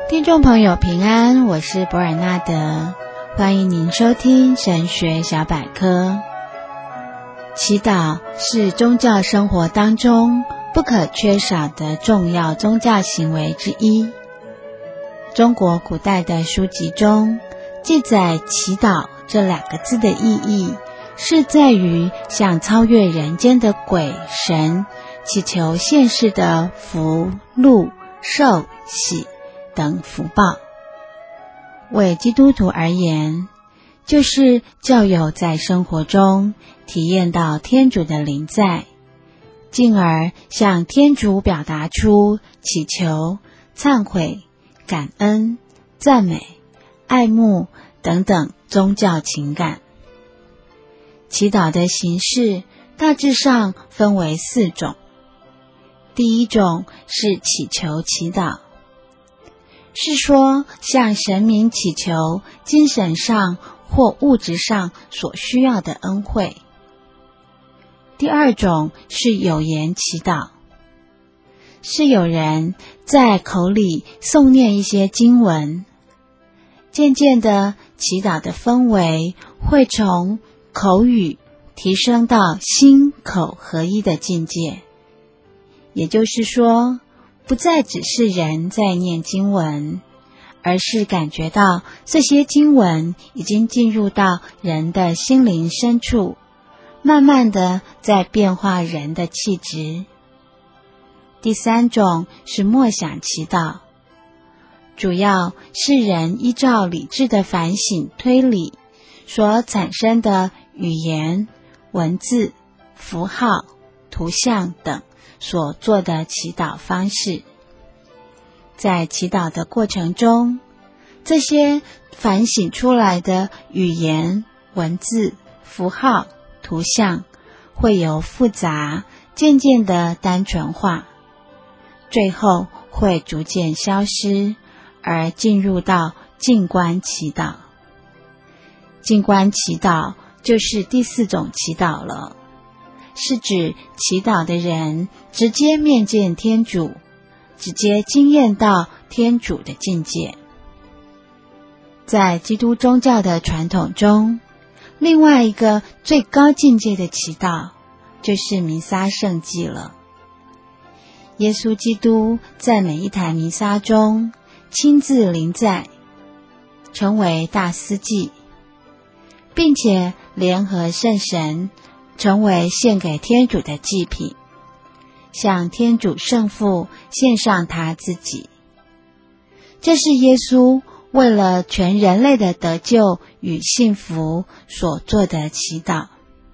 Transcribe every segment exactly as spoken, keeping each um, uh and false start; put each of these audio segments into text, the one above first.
听众朋友平安，我是博尔纳德，欢迎您收听神学小百科。祈祷是宗教生活当中不可缺少的重要宗教行为之一。中国古代的书籍中记载祈祷这两个字的意义，是在于向超越人间的鬼神祈求现世的福禄寿喜等福报。为基督徒而言，就是教友在生活中体验到天主的临在，进而向天主表达出祈求、忏悔、感恩、赞美、爱慕等等宗教情感。祈祷的形式大致上分为四种。第一种是祈求祈祷，是说向神明祈求精神上或物质上所需要的恩惠。第二种是有言祈祷，是有人在口里诵念一些经文，渐渐的祈祷的氛围会从口语提升到心口合一的境界。也就是说，不再只是人在念经文，而是感觉到这些经文已经进入到人的心灵深处，慢慢的在变化人的气质。第三种是默想祈祷，主要是人依照理智的反省推理所产生的语言、文字、符号、图像等所做的祈祷方式。在祈祷的过程中，这些反省出来的语言、文字、符号、图像会由复杂渐渐的单纯化，最后会逐渐消失，而进入到静观祈祷。静观祈祷就是第四种祈祷了，是指祈祷的人直接面见天主，直接经验到天主的境界。在基督宗教的传统中，另外一个最高境界的祈祷就是弥撒圣祭了。耶稣基督在每一台弥撒中亲自临在，成为大司祭，并且联合圣神成为献给天主的祭品，向天主圣父献上他自己。这是耶稣为了全人类的得救与幸福所做的祈祷。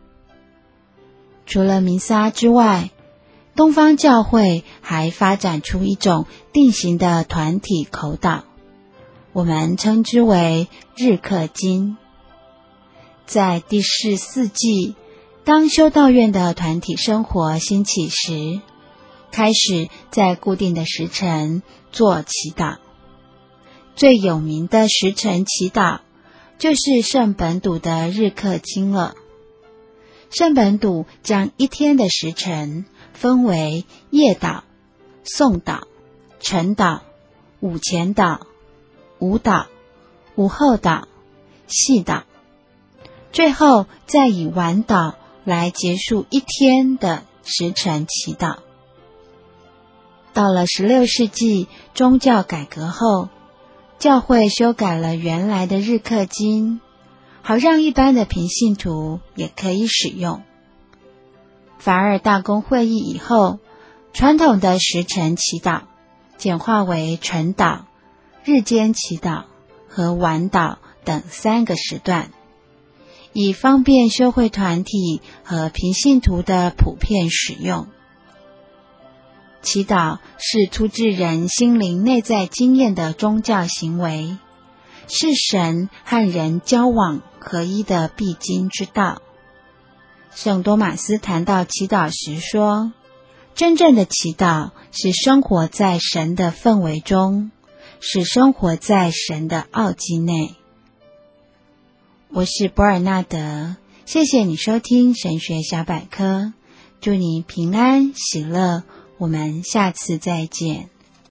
除了弥撒之外，东方教会还发展出一种定型的团体口祷，我们称之为日课经。在第十四纪，当修道院的团体生活兴起时，开始在固定的时辰做祈祷。最有名的时辰祈祷就是圣本笃的日课经了。圣本笃将一天的时辰分为夜祷、诵祷、晨祷、午前祷、午祷、午后祷、细祷，最后再以晚祷来结束一天的时辰祈祷。到了十六世纪宗教改革后，教会修改了原来的日课经，好让一般的平信徒也可以使用。凡尔大公会议以后，传统的时辰祈祷简化为晨祷、日间祈祷和晚祷等三个时段，以方便修会团体和平信徒的普遍使用。祈祷是出自人心灵内在经验的宗教行为，是神和人交往合一的必经之道。圣多马斯谈到祈祷时说，真正的祈祷是生活在神的氛围中，是生活在神的奥迹内。我是博尔纳德，谢谢你收听神学小百科，祝你平安喜乐，我们下次再见。